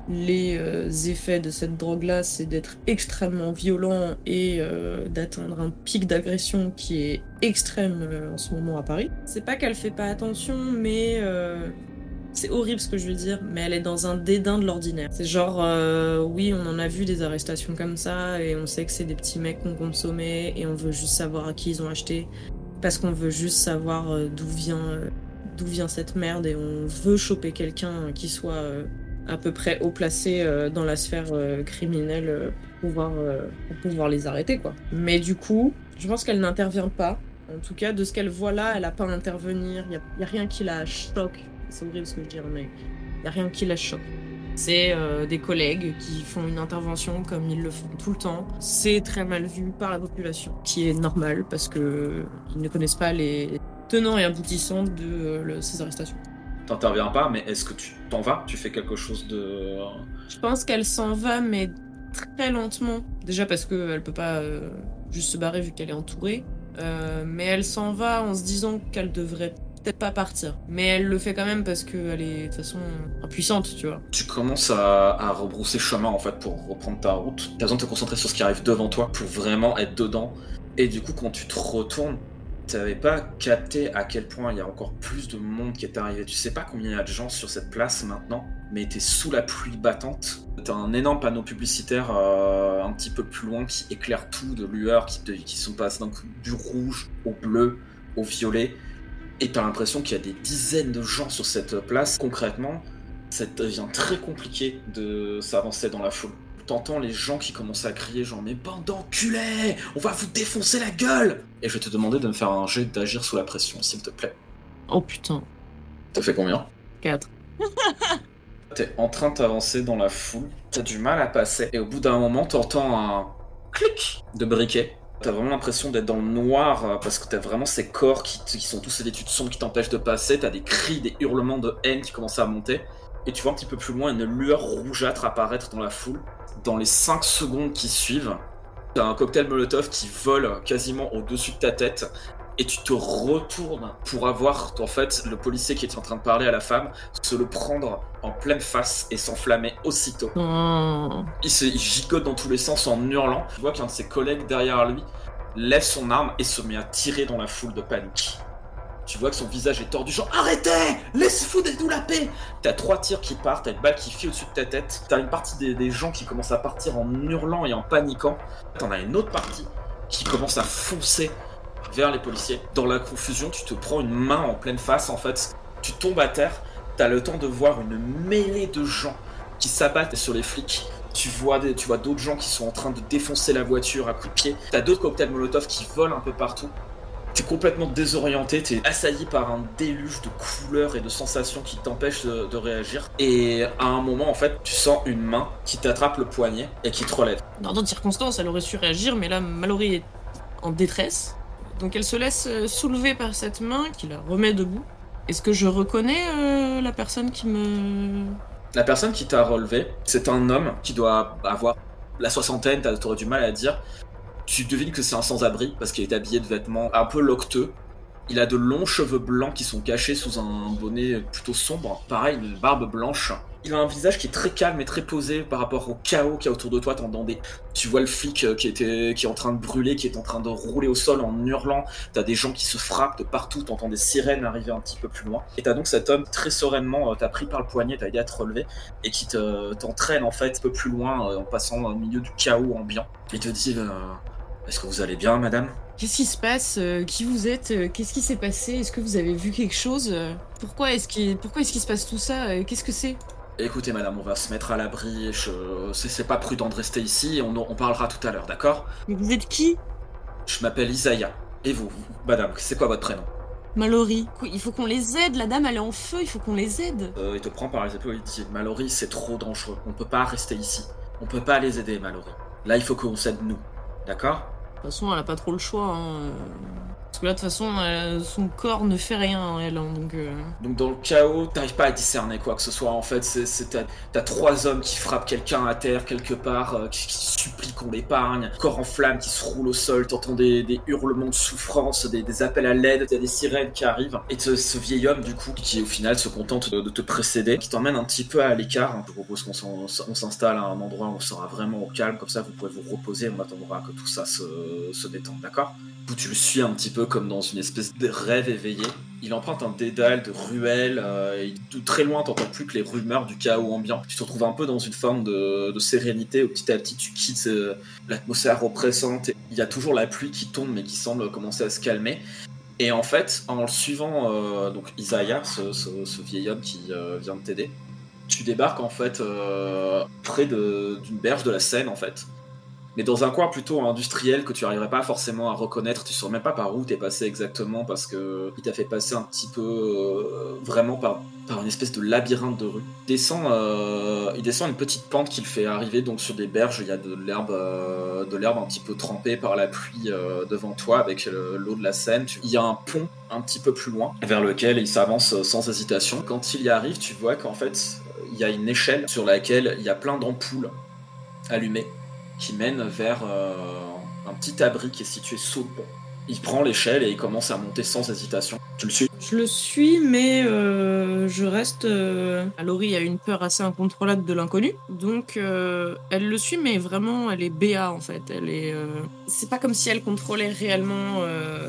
les effets de cette drogue-là, c'est d'être extrêmement violent et d'atteindre un pic d'agression qui est extrême en ce moment à Paris. C'est pas qu'elle fait pas attention, mais c'est horrible ce que je veux dire, mais elle est dans un dédain de l'ordinaire. C'est genre, oui, on en a vu des arrestations comme ça, et on sait que c'est des petits mecs qui ont consommé, et on veut juste savoir à qui ils ont acheté, parce qu'on veut juste savoir d'où vient cette merde, et on veut choper quelqu'un qui soit à peu près haut placé dans la sphère criminelle pour pouvoir les arrêter, quoi. Mais du coup, je pense qu'elle n'intervient pas. En tout cas, de ce qu'elle voit là, elle n'a pas à intervenir. Il n'y a rien qui la choque. C'est horrible ce que je dis, mais il n'y a rien qui la choque. C'est des collègues qui font une intervention comme ils le font tout le temps. C'est très mal vu par la population, qui est normal parce qu'ils ne connaissent pas les tenants et aboutissants de ces arrestations. T'interviens pas, mais est-ce que tu t'en vas? Tu fais quelque chose de... Je pense qu'elle s'en va, mais très lentement. Déjà parce qu'elle peut pas juste se barrer vu qu'elle est entourée. Mais elle s'en va en se disant qu'elle devrait peut-être pas partir. Mais elle le fait quand même parce qu'elle est de toute façon impuissante, tu vois. Tu commences à rebrousser chemin en fait pour reprendre ta route. T'as besoin de te concentrer sur ce qui arrive devant toi pour vraiment être dedans. Et du coup, quand tu te retournes, t'avais pas capté à quel point il y a encore plus de monde qui est arrivé. Tu sais pas combien il y a de gens sur cette place maintenant, mais t'es sous la pluie battante. T'as un énorme panneau publicitaire un petit peu plus loin qui éclaire tout de lueurs qui sont passées d'un coup du rouge au bleu, au violet. Et t'as l'impression qu'il y a des dizaines de gens sur cette place. Concrètement, ça devient très compliqué de s'avancer dans la foule. T'entends les gens qui commencent à crier genre « Mais bande d'enculés, on va vous défoncer la gueule !» Et je vais te demander de me faire un jet d'agir sous la pression, s'il te plaît. Oh putain. T'as fait combien? 4. T'es en train de t'avancer dans la foule, t'as du mal à passer, et au bout d'un moment, t'entends un clic de briquet. T'as vraiment l'impression d'être dans le noir, parce que t'as vraiment ces corps qui sont tous vêtus de sombre qui t'empêchent de passer, t'as des cris, des hurlements de haine qui commencent à monter, et tu vois un petit peu plus loin une lueur rougeâtre apparaître dans la foule. Dans les 5 secondes qui suivent, t'as un cocktail Molotov qui vole quasiment au-dessus de ta tête, et tu te retournes pour avoir, en fait, le policier qui était en train de parler à la femme se le prendre en pleine face et s'enflammer aussitôt. Il gigote dans tous les sens en hurlant. Tu vois qu'un de ses collègues derrière lui lève son arme et se met à tirer dans la foule de panique. Tu vois que son visage est tordu, genre « Arrêtez! Laissez-nous la paix !» T'as 3 tirs qui partent, t'as une balle qui file au-dessus de ta tête, t'as une partie des gens qui commencent à partir en hurlant et en paniquant, t'en as une autre partie qui commence à foncer vers les policiers. Dans la confusion, tu te prends une main en pleine face, en fait, tu tombes à terre, t'as le temps de voir une mêlée de gens qui s'abattent sur les flics. Tu vois d'autres gens qui sont en train de défoncer la voiture à coups de pied, t'as d'autres cocktails Molotov qui volent un peu partout. T'es complètement désorienté, t'es assailli par un déluge de couleurs et de sensations qui t'empêchent de réagir. Et à un moment, en fait, tu sens une main qui t'attrape le poignet et qui te relève. Dans d'autres circonstances, elle aurait su réagir, mais là, Mallory est en détresse. Donc elle se laisse soulever par cette main qui la remet debout. Est-ce que je reconnais la personne qui me... La personne qui t'a relevé, c'est un homme qui doit avoir la soixantaine, t'aurais du mal à dire. Tu devines que c'est un sans-abri parce qu'il est habillé de vêtements un peu locteux. Il a de longs cheveux blancs qui sont cachés sous un bonnet plutôt sombre. Pareil, une barbe blanche. Il a un visage qui est très calme et très posé par rapport au chaos qu'il y a autour de toi. Tu vois le flic qui est en train de brûler, qui est en train de rouler au sol en hurlant. T'as des gens qui se frappent de partout. T'entends des sirènes arriver un petit peu plus loin. Et t'as donc cet homme très sereinement, t'as pris par le poignet, t'as aidé à te relever et qui t'entraîne en fait un peu plus loin en passant au milieu du chaos ambiant. Il te dit... Est-ce que vous allez bien, madame? Qu'est-ce qui se passe? Qui vous êtes? Qu'est-ce qui s'est passé? Est-ce que vous avez vu quelque chose? Pourquoi est-ce qu'il se passe tout ça? Qu'est-ce que c'est? Écoutez, madame, on va se mettre à l'abri. C'est pas prudent de rester ici. On parlera tout à l'heure, d'accord? Mais vous êtes qui? Je m'appelle Isaiah. Et vous, madame, c'est quoi votre prénom? Mallory. Il faut qu'on les aide. La dame, elle est en feu. Il faut qu'on les aide. Il te prend par les épaules et il dit « Mallory, c'est trop dangereux. On peut pas rester ici. On peut pas les aider, Mallory. Là, il faut qu'on s'aide nous. D'accord ?» De toute façon, elle a pas trop le choix. Hein. Parce que là, de toute façon, son corps ne fait rien, elle. Hein, Donc dans le chaos, t'arrives pas à discerner quoi que ce soit. En fait, t'as 3 hommes qui frappent quelqu'un à terre quelque part, qui supplient qu'on l'épargne. Corps en flammes qui se roule au sol. T'entends des hurlements de souffrance, des appels à l'aide. T'as des sirènes qui arrivent. Et ce vieil homme, du coup, qui au final se contente de te précéder, qui t'emmène un petit peu à l'écart. Je vous propose qu'on s'installe à un endroit où on sera vraiment au calme. Comme ça, vous pourrez vous reposer. On attendra que tout ça se détende, d'accord ? Tu le suis un petit peu comme dans une espèce de rêve éveillé. Il emprunte un dédale de ruelles, et de très loin t'entends plus que les rumeurs du chaos ambiant. Tu te retrouves un peu dans une forme de sérénité où petit à petit tu quittes l'atmosphère oppressante. Il y a toujours la pluie qui tombe mais qui semble commencer à se calmer. Et en fait, en le suivant, donc Isaiah, ce vieil homme qui vient de t'aider, tu débarques en fait près d'une berge de la Seine en fait. Mais dans un coin plutôt industriel que tu n'arriverais pas forcément à reconnaître, tu ne saurais même pas par où t'es passé exactement parce qu'il t'a fait passer un petit peu vraiment par une espèce de labyrinthe de rue. Il descend une petite pente qui le fait arriver donc sur des berges, il y a de l'herbe un petit peu trempée par la pluie devant toi avec l'eau de la Seine. Il y a un pont un petit peu plus loin vers lequel il s'avance sans hésitation. Quand il y arrive, tu vois qu'en fait il y a une échelle sur laquelle il y a plein d'ampoules allumées qui mène vers un petit abri qui est situé sous le pont. Il prend l'échelle et il commence à monter sans hésitation. Tu le suis ? Je le suis, mais je reste... Laurie a une peur assez incontrôlable de l'inconnu, donc elle le suit, mais vraiment, elle est béat, en fait. Elle est... C'est pas comme si elle contrôlait réellement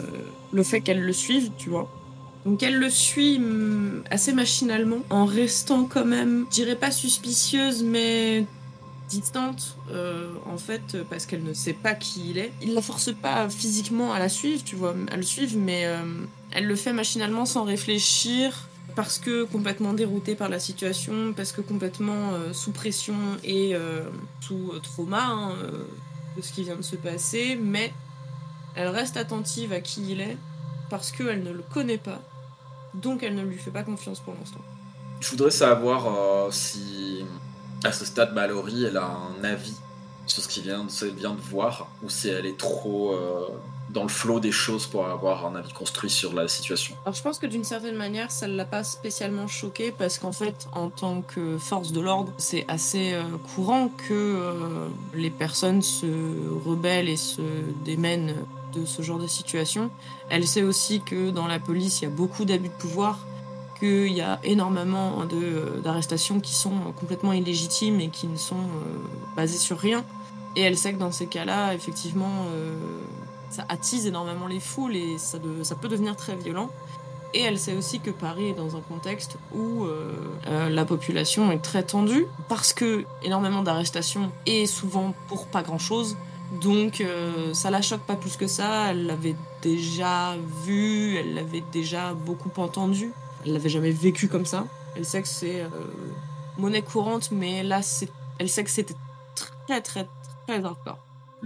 le fait qu'elle le suive, tu vois. Donc elle le suit assez machinalement, en restant quand même, je dirais pas suspicieuse, mais distante, en fait, parce qu'elle ne sait pas qui il est. Il la force pas physiquement à la suivre, tu vois, à le suivre, mais elle le fait machinalement sans réfléchir, parce que complètement déroutée par la situation, parce que complètement sous pression et sous trauma de ce qui vient de se passer, mais elle reste attentive à qui il est, parce qu'elle ne le connaît pas, donc elle ne lui fait pas confiance pour l'instant. Je voudrais savoir si... À ce stade, Mallory, elle a un avis sur ce qu'elle vient de voir, ou si elle est trop dans le flot des choses pour avoir un avis construit sur la situation. Alors je pense que d'une certaine manière, ça ne l'a pas spécialement choquée, parce qu'en fait, en tant que force de l'ordre, c'est assez courant que les personnes se rebellent et se démènent de ce genre de situation. Elle sait aussi que dans la police, il y a beaucoup d'abus de pouvoir, qu'il y a énormément d'arrestations qui sont complètement illégitimes et qui ne sont basées sur rien. Et elle sait que dans ces cas-là, effectivement, ça attise énormément les foules et ça peut devenir très violent. Et elle sait aussi que Paris est dans un contexte où la population est très tendue, parce que énormément d'arrestations et souvent pour pas grand-chose. Donc ça la choque pas plus que ça, elle l'avait déjà vu, elle l'avait déjà beaucoup entendu. Elle l'avait jamais vécu comme ça. Elle sait que c'est monnaie courante, mais là, elle sait que c'était très, très, très hardcore.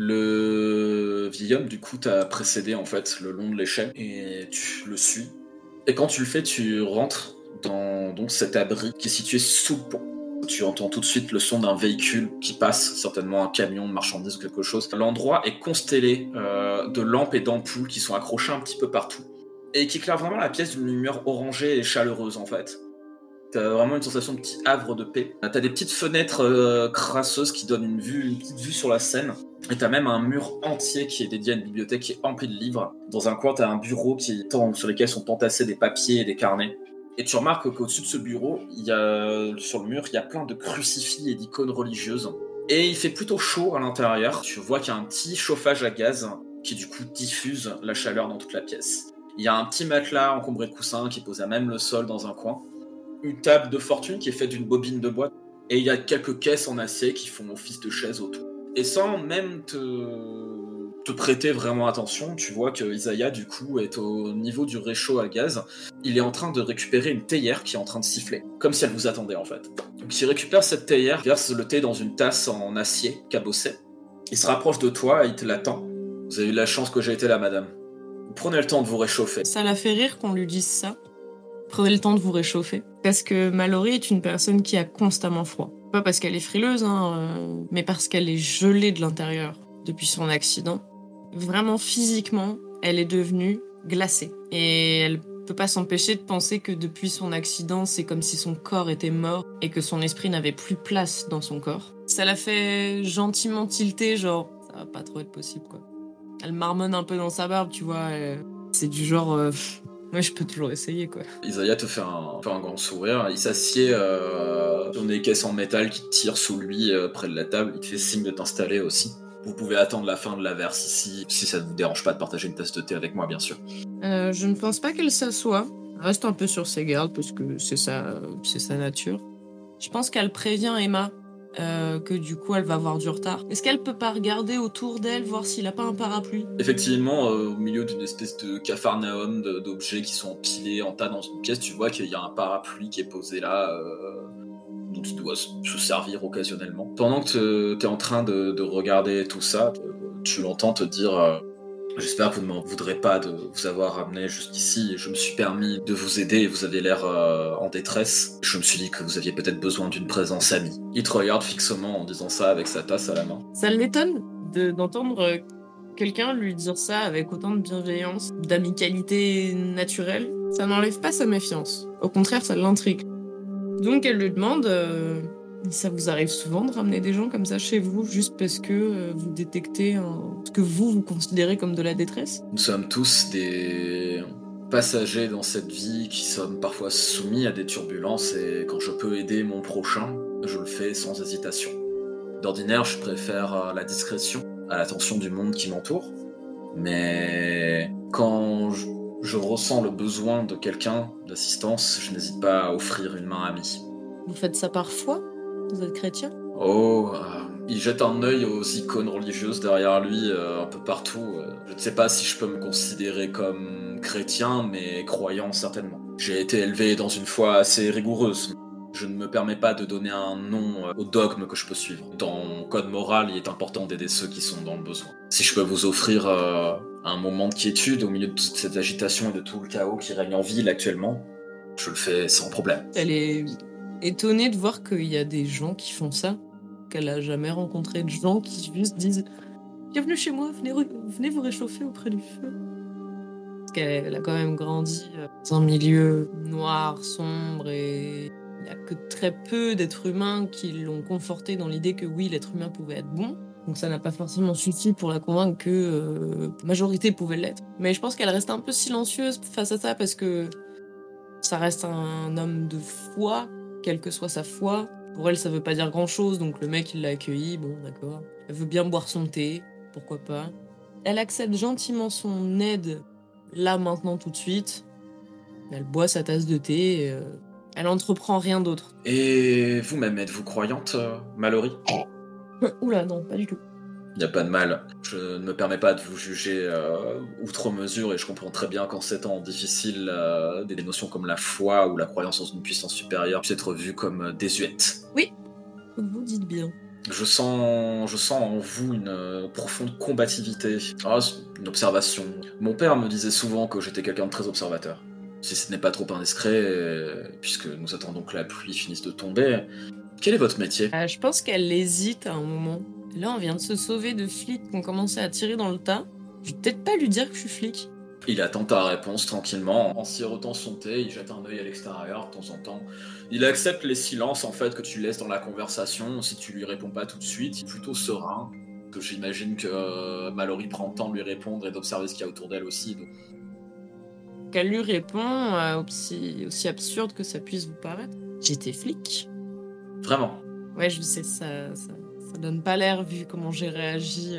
Le vieil homme, du coup, t'a précédé, en fait, le long de l'échelle, et tu le suis. Et quand tu le fais, tu rentres dans donc, cet abri qui est situé sous le pont. Tu entends tout de suite le son d'un véhicule qui passe, certainement un camion de marchandises ou quelque chose. L'endroit est constellé de lampes et d'ampoules qui sont accrochées un petit peu partout, et qui éclaire vraiment la pièce d'une lumière orangée et chaleureuse en fait. T'as vraiment une sensation de petit havre de paix. T'as des petites fenêtres crasseuses qui donnent une petite vue sur la Seine. Et t'as même un mur entier qui est dédié à une bibliothèque qui est emplie de livres. Dans un coin, t'as un bureau sur lequel sont entassés des papiers et des carnets. Et tu remarques qu'au-dessus de ce bureau, sur le mur, il y a plein de crucifix et d'icônes religieuses. Et il fait plutôt chaud à l'intérieur. Tu vois qu'il y a un petit chauffage à gaz qui du coup diffuse la chaleur dans toute la pièce. Il y a un petit matelas encombré de coussins qui pose à même le sol dans un coin. Une table de fortune qui est faite d'une bobine de bois. Et il y a quelques caisses en acier qui font office de chaises autour. Et sans même te prêter vraiment attention, tu vois que Isaiah, du coup, est au niveau du réchaud à gaz. Il est en train de récupérer une théière qui est en train de siffler. Comme si elle vous attendait, en fait. Donc il récupère cette théière, verse le thé dans une tasse en acier cabossée. Il se rapproche de toi et il te l'attend. Vous avez eu la chance que j'ai été là, madame. Prenez le temps de vous réchauffer. Ça la fait rire qu'on lui dise ça. Prenez le temps de vous réchauffer. Parce que Mallory est une personne qui a constamment froid. Pas parce qu'elle est frileuse, mais parce qu'elle est gelée de l'intérieur depuis son accident. Vraiment, physiquement, elle est devenue glacée. Et elle peut pas s'empêcher de penser que depuis son accident, c'est comme si son corps était mort et que son esprit n'avait plus place dans son corps. Ça la fait gentiment tilter, genre, ça va pas trop être possible, quoi. Elle marmonne un peu dans sa barbe, tu vois. C'est du genre, moi je peux toujours essayer, quoi. Isaiah te fait un grand sourire. Il s'assied sur des caisses en métal qui tirent sous lui près de la table. Il te fait signe de t'installer aussi. Vous pouvez attendre la fin de la verse ici, si ça ne vous dérange pas de partager une tasse de thé avec moi, bien sûr. Je ne pense pas qu'elle s'assoie. Elle reste un peu sur ses gardes parce que c'est sa nature. Je pense qu'elle prévient Emma que du coup elle va avoir du retard. Est-ce qu'elle peut pas regarder autour d'elle, voir s'il a pas un parapluie? Effectivement, au milieu d'une espèce de capharnaüm d'objets qui sont empilés en tas dans une pièce, tu vois qu'il y a un parapluie qui est posé là, dont il doit se servir occasionnellement. Pendant que tu es en train de regarder tout ça, tu l'entends te dire j'espère que vous ne m'en voudrez pas de vous avoir ramené jusqu'ici. Je me suis permis de vous aider et vous avez l'air en détresse. Je me suis dit que vous aviez peut-être besoin d'une présence amie. Il te regarde fixement en disant ça avec sa tasse à la main. Ça l'étonne d'entendre quelqu'un lui dire ça avec autant de bienveillance, d'amicalité naturelle. Ça n'enlève pas sa méfiance. Au contraire, ça l'intrigue. Donc elle lui demande ça vous arrive souvent de ramener des gens comme ça chez vous juste parce que vous détectez ce que vous considérez comme de la détresse? Nous sommes tous des passagers dans cette vie qui sommes parfois soumis à des turbulences et quand je peux aider mon prochain, je le fais sans hésitation. D'ordinaire, je préfère la discrétion à l'attention du monde qui m'entoure, mais quand je ressens le besoin de quelqu'un, d'assistance, je n'hésite pas à offrir une main amie. Vous faites ça parfois? Vous êtes chrétien? Oh, il jette un œil aux icônes religieuses derrière lui, un peu partout. Je ne sais pas si je peux me considérer comme chrétien, mais croyant certainement. J'ai été élevé dans une foi assez rigoureuse. Je ne me permets pas de donner un nom au dogme que je peux suivre. Dans mon code moral, il est important d'aider ceux qui sont dans le besoin. Si je peux vous offrir un moment de quiétude au milieu de toute cette agitation et de tout le chaos qui règne en ville actuellement, je le fais sans problème. Elle est étonnée de voir qu'il y a des gens qui font ça, qu'elle a jamais rencontré de gens qui juste disent « Bienvenue chez moi, venez vous réchauffer auprès du feu ». Parce qu'elle a quand même grandi dans un milieu noir, sombre et il n'y a que très peu d'êtres humains qui l'ont confortée dans l'idée que oui, l'être humain pouvait être bon. Donc ça n'a pas forcément suffi pour la convaincre que la majorité pouvait l'être. Mais je pense qu'elle reste un peu silencieuse face à ça parce que ça reste un homme de foi, quelle que soit sa foi. Pour elle, ça veut pas dire grand-chose, donc le mec, il l'a accueilli, bon, d'accord. Elle veut bien boire son thé, pourquoi pas. Elle accepte gentiment son aide, là, maintenant, tout de suite. Elle boit sa tasse de thé, et, elle entreprend rien d'autre. Et vous-même, êtes-vous croyante, Mallory? Oula, non, pas du tout. Il n'y a pas de mal. Je ne me permets pas de vous juger outre mesure et je comprends très bien qu'en ces temps difficiles, des notions comme la foi ou la croyance en une puissance supérieure puissent être vues comme désuètes. Oui, vous dites bien. Je sens en vous une profonde combativité. Une observation. Mon père me disait souvent que j'étais quelqu'un de très observateur. Si ce n'est pas trop indiscret, puisque nous attendons que la pluie finisse de tomber, quel est votre métier? Je pense qu'elle hésite à un moment. Là, on vient de se sauver de flics qui ont commencé à tirer dans le tas. Je vais peut-être pas lui dire que je suis flic. Il attend ta réponse tranquillement. En sirotant son thé, il jette un œil à l'extérieur de temps en temps. Il accepte les silences en fait que tu laisses dans la conversation. Si tu lui réponds pas tout de suite, il est plutôt serein. Que j'imagine que Mallory prend le temps de lui répondre et d'observer ce qu'il y a autour d'elle aussi. Donc. Qu'elle lui répond, aussi absurde que ça puisse vous paraître. J'étais flic. Vraiment? Ouais, je sais, ça donne pas l'air vu comment j'ai réagi.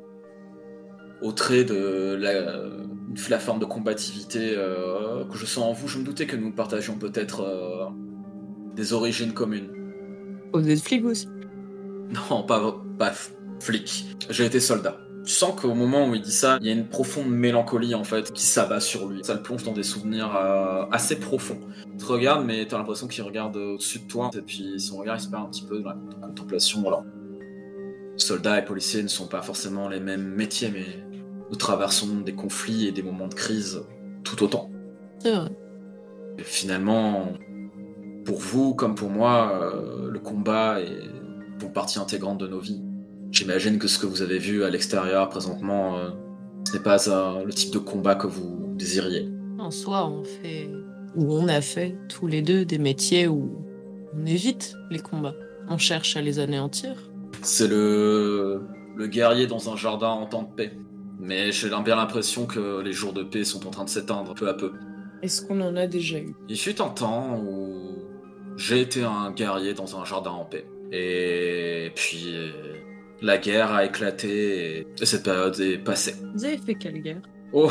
Au trait de la forme de combativité que je sens en vous, je me doutais que nous partagions peut-être des origines communes. Vous êtes flic aussi? Non, pas flic. J'ai été soldat. Tu sens qu'au moment où il dit ça, il y a une profonde mélancolie en fait qui s'abat sur lui. Ça le plonge dans des souvenirs assez profonds. Il te regarde, mais t'as l'impression qu'il regarde au-dessus de toi, et puis son regard il se perd un petit peu dans la contemplation. Alors, soldats et policiers ne sont pas forcément les mêmes métiers, mais nous traversons des conflits et des moments de crise tout autant. C'est vrai. Et finalement, pour vous comme pour moi, le combat font partie intégrante de nos vies. J'imagine que ce que vous avez vu à l'extérieur présentement Ce n'est pas le type de combat que vous désiriez. En soi, on a fait tous les deux des métiers où on évite les combats. On cherche à les anéantir. C'est le guerrier dans un jardin en temps de paix. Mais j'ai bien l'impression que les jours de paix sont en train de s'éteindre peu à peu. Est-ce qu'on en a déjà eu? Il fut un temps où j'ai été un guerrier dans un jardin en paix. Et puis la guerre a éclaté et cette période est passée. Vous avez fait quelle guerre? Oh,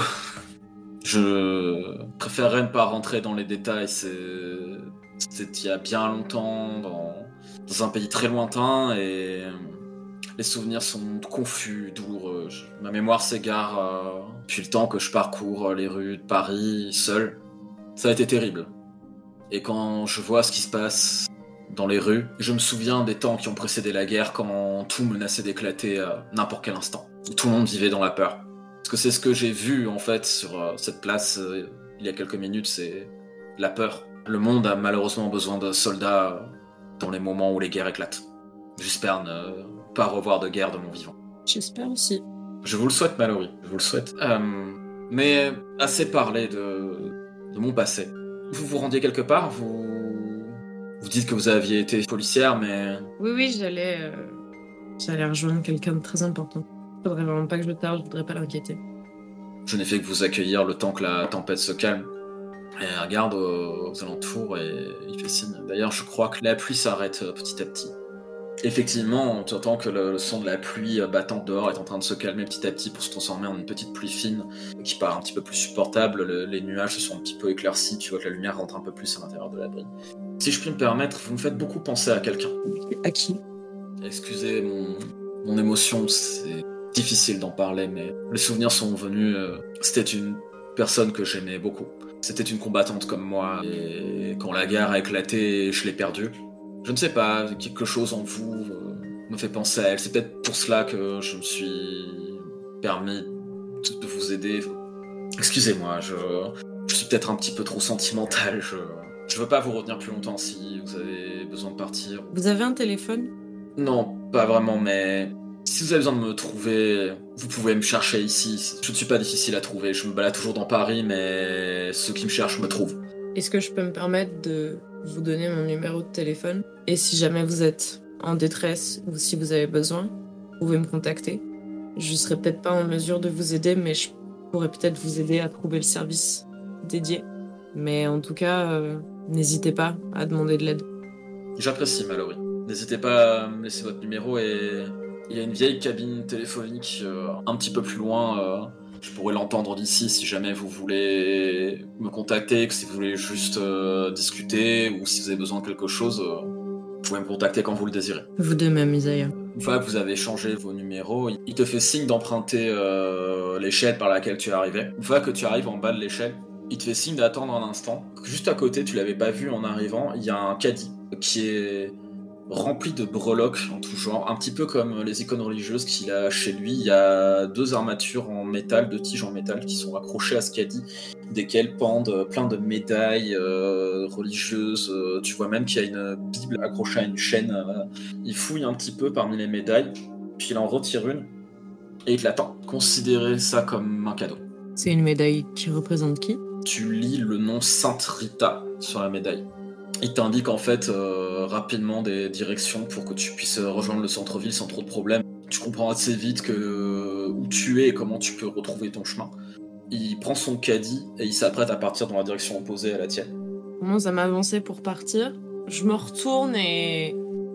je préférerais ne pas rentrer dans les détails. C'était il y a bien longtemps, dans un pays très lointain, et les souvenirs sont confus, douloureux. Ma mémoire s'égare depuis le temps que je parcours les rues de Paris seul. Ça a été terrible. Et quand je vois ce qui se passe dans les rues, je me souviens des temps qui ont précédé la guerre, quand tout menaçait d'éclater à n'importe quel instant. Où tout le monde vivait dans la peur. Parce que c'est ce que j'ai vu en fait sur cette place il y a quelques minutes, c'est la peur. Le monde a malheureusement besoin de soldats dans les moments où les guerres éclatent. J'espère ne pas revoir de guerre de mon vivant. J'espère aussi. Je vous le souhaite, Mallory, je vous le souhaite. Mais assez parlé de mon passé. Vous vous rendiez quelque part, vous dites que vous aviez été policière, mais... Oui, j'allais rejoindre quelqu'un de très important. Faudrait vraiment pas que je tarde, je voudrais pas l'inquiéter. Je n'ai fait que vous accueillir le temps que la tempête se calme. Et regarde aux alentours et il fait signe. D'ailleurs, je crois que la pluie s'arrête petit à petit. Effectivement, tu entends que le son de la pluie battante dehors est en train de se calmer petit à petit pour se transformer en une petite pluie fine qui paraît un petit peu plus supportable. Les nuages se sont un petit peu éclaircis, tu vois que la lumière rentre un peu plus à l'intérieur de l'abri. Si je puis me permettre, vous me faites beaucoup penser à quelqu'un. À qui? Excusez mon émotion, c'est difficile d'en parler, mais les souvenirs sont venus. C'était une personne que j'aimais beaucoup. C'était une combattante comme moi, et quand la guerre a éclaté, je l'ai perdue. Je ne sais pas, quelque chose en vous me fait penser à elle. C'est peut-être pour cela que je me suis permis de vous aider. Excusez-moi, je suis peut-être un petit peu trop sentimental. Je veux pas vous retenir plus longtemps si vous avez besoin de partir. Vous avez un téléphone? Non, pas vraiment, mais si vous avez besoin de me trouver, vous pouvez me chercher ici. Je ne suis pas difficile à trouver. Je me balade toujours dans Paris, mais ceux qui me cherchent me trouvent. Est-ce que je peux me permettre de vous donner mon numéro de téléphone? Et si jamais vous êtes en détresse ou si vous avez besoin, vous pouvez me contacter. Je serai peut-être pas en mesure de vous aider, mais je pourrais peut-être vous aider à trouver le service dédié. Mais en tout cas, n'hésitez pas à demander de l'aide. J'apprécie, Mallory. N'hésitez pas à me laisser votre numéro, et il y a une vieille cabine téléphonique un petit peu plus loin. Je pourrais l'entendre d'ici si jamais vous voulez me contacter, que si vous voulez juste discuter, ou si vous avez besoin de quelque chose, vous pouvez me contacter quand vous le désirez. Vous de même, Isaiah. Une fois que vous avez changé vos numéros, il te fait signe d'emprunter l'échelle par laquelle tu es arrivé. Une fois que tu arrives en bas de l'échelle, il te fait signe d'attendre un instant. Juste à côté, tu l'avais pas vu en arrivant, il y a un caddie qui est rempli de breloques en tout genre, un petit peu comme les icônes religieuses qu'il a chez lui. Il y a 2 armatures en métal, 2 tiges en métal qui sont accrochées à ce caddie, desquelles pendent plein de médailles religieuses. Tu vois même qu'il y a une Bible accrochée à une chaîne. Il fouille un petit peu parmi les médailles, puis il en retire une et il te l'attend. Considérez ça comme un cadeau. C'est une médaille qui représente qui? Tu lis le nom Sainte Rita sur la médaille. Il t'indique en fait rapidement des directions pour que tu puisses rejoindre le centre-ville sans trop de problèmes. Tu comprends assez vite où tu es et comment tu peux retrouver ton chemin. Il prend son caddie et il s'apprête à partir dans la direction opposée à la tienne. Je commence à m'avancer pour partir. Je me retourne et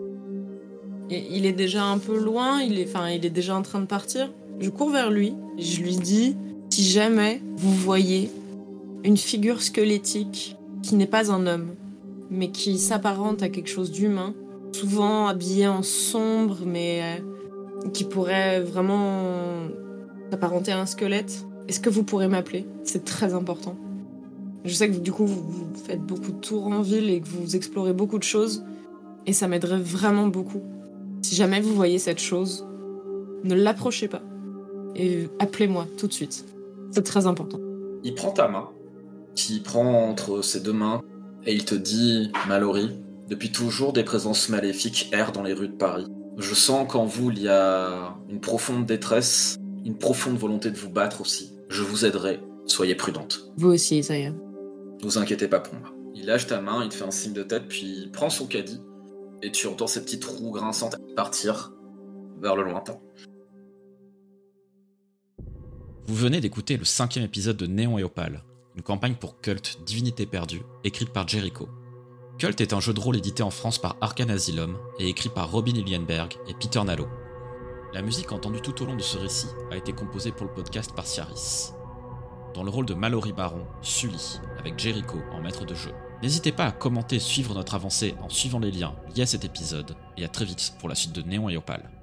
il est déjà un peu loin, il est déjà en train de partir. Je cours vers lui et je lui dis, si jamais vous voyez une figure squelettique qui n'est pas un homme, mais qui s'apparente à quelque chose d'humain, souvent habillé en sombre, mais qui pourrait vraiment s'apparenter à un squelette, est-ce que vous pourrez m'appeler? C'est très important. Je sais que du coup, vous faites beaucoup de tours en ville et que vous explorez beaucoup de choses, et ça m'aiderait vraiment beaucoup. Si jamais vous voyez cette chose, ne l'approchez pas, et appelez-moi tout de suite. C'est très important. Il prend ta main, qui prend entre ses 2 mains, et il te dit, Mallory, depuis toujours des présences maléfiques errent dans les rues de Paris. Je sens qu'en vous il y a une profonde détresse, une profonde volonté de vous battre aussi. Je vous aiderai, soyez prudente. Vous aussi, Isaiah. Ne vous inquiétez pas pour moi. Il lâche ta main, il te fait un signe de tête, puis il prend son caddie, et tu entends ces petites roues grinçantes partir vers le lointain. Vous venez d'écouter le 5e épisode de Néon et Opale, une campagne pour Cult Divinité Perdue, écrite par Jericho. Cult est un jeu de rôle édité en France par Arcane Asylum et écrit par Robin Ilienberg et Peter Nallo. La musique entendue tout au long de ce récit a été composée pour le podcast par Ciaris. Dans le rôle de Mallory Baron, Sully, avec Jericho en maître de jeu. N'hésitez pas à commenter et suivre notre avancée en suivant les liens liés à cet épisode, et à très vite pour la suite de Néon et Opale.